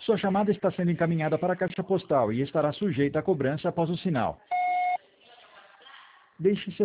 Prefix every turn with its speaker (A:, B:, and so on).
A: Sua chamada está sendo encaminhada para a caixa postal e estará sujeita a cobrança após o sinal. Deixe seu